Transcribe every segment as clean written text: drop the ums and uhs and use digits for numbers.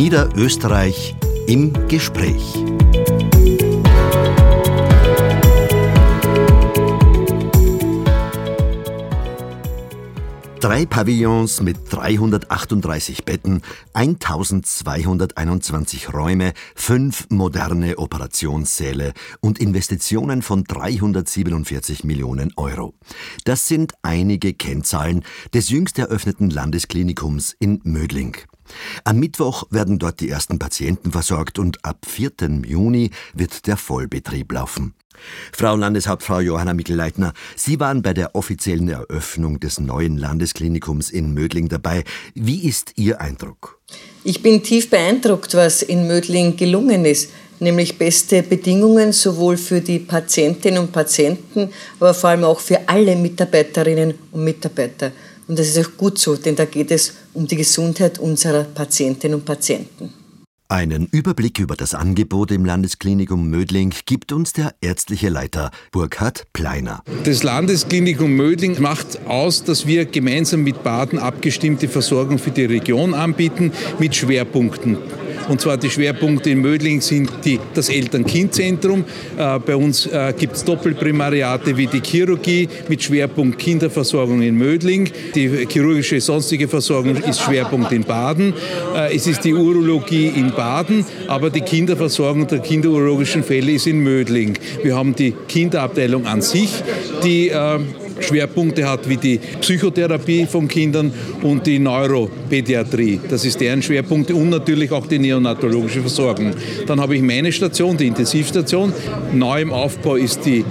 Niederösterreich im Gespräch. Drei Pavillons mit 338 Betten, 1221 Räume, 5 moderne Operationssäle und Investitionen von 347 Millionen Euro. Das sind einige Kennzahlen des jüngst eröffneten Landesklinikums in Mödling. Am Mittwoch werden dort die ersten Patienten versorgt und ab 4. Juni wird der Vollbetrieb laufen. Frau Landeshauptfrau Johanna Mikl-Leitner, Sie waren bei der offiziellen Eröffnung des neuen Landesklinikums in Mödling dabei. Wie ist Ihr Eindruck? Ich bin tief beeindruckt, was in Mödling gelungen ist, nämlich beste Bedingungen sowohl für die Patientinnen und Patienten, aber vor allem auch für alle Mitarbeiterinnen und Mitarbeiter. Und das ist auch gut so, denn da geht es um die Gesundheit unserer Patientinnen und Patienten. Einen Überblick über das Angebot im Landesklinikum Mödling gibt uns der ärztliche Leiter Burkhard Pleiner. Das Landesklinikum Mödling macht aus, dass wir gemeinsam mit Baden abgestimmte Versorgung für die Region anbieten mit Schwerpunkten. Und zwar die Schwerpunkte in Mödling sind das Eltern-Kind-Zentrum. Bei uns gibt es Doppelprimariate wie die Chirurgie mit Schwerpunkt Kinderversorgung in Mödling. Die chirurgische sonstige Versorgung ist Schwerpunkt in Baden. Es ist die Urologie in Baden, aber die Kinderversorgung der kinderurologischen Fälle ist in Mödling. Wir haben die Kinderabteilung an sich, die Schwerpunkte hat wie die Psychotherapie von Kindern und die Neuropädiatrie. Das ist deren Schwerpunkte und natürlich auch die neonatologische Versorgung. Dann habe ich meine Station, die Intensivstation. Neu im Aufbau ist die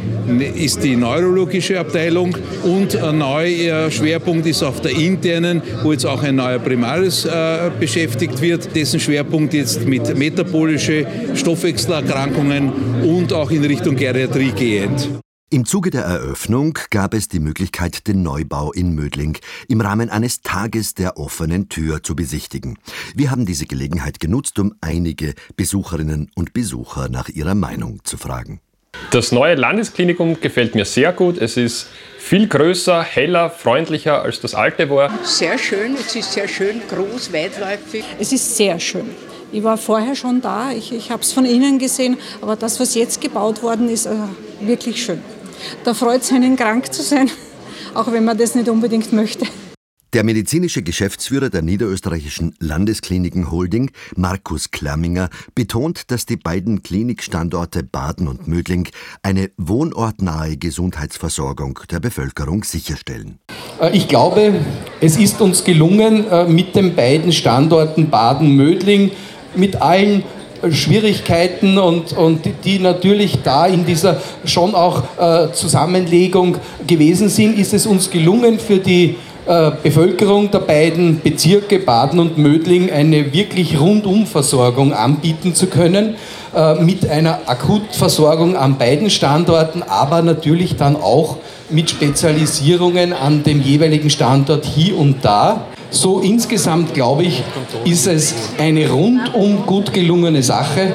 neurologische Abteilung und ein neuer Schwerpunkt ist auf der internen, wo jetzt auch ein neuer Primaris beschäftigt wird, dessen Schwerpunkt jetzt mit metabolische Stoffwechselerkrankungen und auch in Richtung Geriatrie gehend. Im Zuge der Eröffnung gab es die Möglichkeit, den Neubau in Mödling im Rahmen eines Tages der offenen Tür zu besichtigen. Wir haben diese Gelegenheit genutzt, um einige Besucherinnen und Besucher nach ihrer Meinung zu fragen. Das neue Landesklinikum gefällt mir sehr gut. Es ist viel größer, heller, freundlicher als das alte war. Sehr schön, es ist sehr schön, groß, weitläufig. Es ist sehr schön. Ich war vorher schon da, ich habe es von innen gesehen, aber das, was jetzt gebaut worden ist, wirklich schön. Da freut es einen, krank zu sein, auch wenn man das nicht unbedingt möchte. Der medizinische Geschäftsführer der Niederösterreichischen Landeskliniken Holding, Markus Klamminger, betont, dass die beiden Klinikstandorte Baden und Mödling eine wohnortnahe Gesundheitsversorgung der Bevölkerung sicherstellen. Ich glaube, es ist uns gelungen, mit den beiden Standorten Baden-Mödling, mit allen Schwierigkeiten und die natürlich da in dieser schon auch Zusammenlegung gewesen sind, ist es uns gelungen, für die Bevölkerung der beiden Bezirke Baden und Mödling eine wirklich Rundumversorgung anbieten zu können, mit einer Akutversorgung an beiden Standorten, aber natürlich dann auch mit Spezialisierungen an dem jeweiligen Standort hier und da. So insgesamt, glaube ich, ist es eine rundum gut gelungene Sache.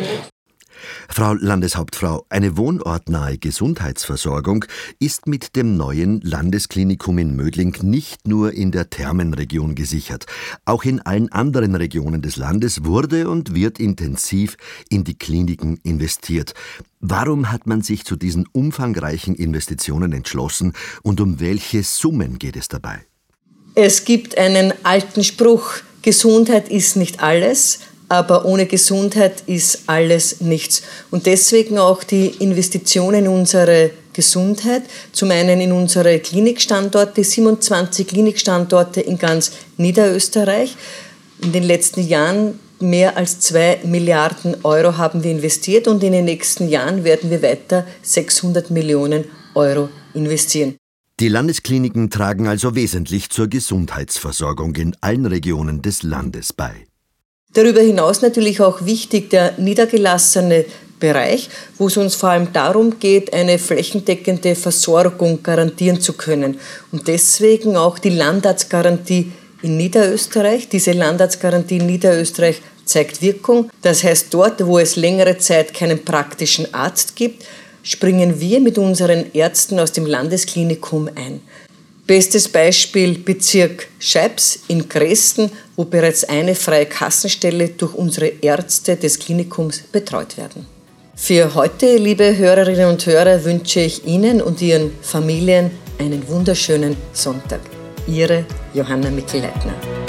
Frau Landeshauptfrau, eine wohnortnahe Gesundheitsversorgung ist mit dem neuen Landesklinikum in Mödling nicht nur in der Thermenregion gesichert. Auch in allen anderen Regionen des Landes wurde und wird intensiv in die Kliniken investiert. Warum hat man sich zu diesen umfangreichen Investitionen entschlossen und um welche Summen geht es dabei? Es gibt einen alten Spruch, Gesundheit ist nicht alles, aber ohne Gesundheit ist alles nichts. Und deswegen auch die Investitionen in unsere Gesundheit, zum einen in unsere Klinikstandorte, 27 Klinikstandorte in ganz Niederösterreich. In den letzten Jahren mehr als 2 Milliarden Euro haben wir investiert und in den nächsten Jahren werden wir weiter 600 Millionen Euro investieren. Die Landeskliniken tragen also wesentlich zur Gesundheitsversorgung in allen Regionen des Landes bei. Darüber hinaus natürlich auch wichtig der niedergelassene Bereich, wo es uns vor allem darum geht, eine flächendeckende Versorgung garantieren zu können. Und deswegen auch die Landarztgarantie in Niederösterreich. Diese Landarztgarantie in Niederösterreich zeigt Wirkung. Das heißt, dort, wo es längere Zeit keinen praktischen Arzt gibt, springen wir mit unseren Ärzten aus dem Landesklinikum ein. Bestes Beispiel Bezirk Scheibs in Cresten, wo bereits eine freie Kassenstelle durch unsere Ärzte des Klinikums betreut werden. Für heute, liebe Hörerinnen und Hörer, wünsche ich Ihnen und Ihren Familien einen wunderschönen Sonntag. Ihre Johanna Mikl-Leitner.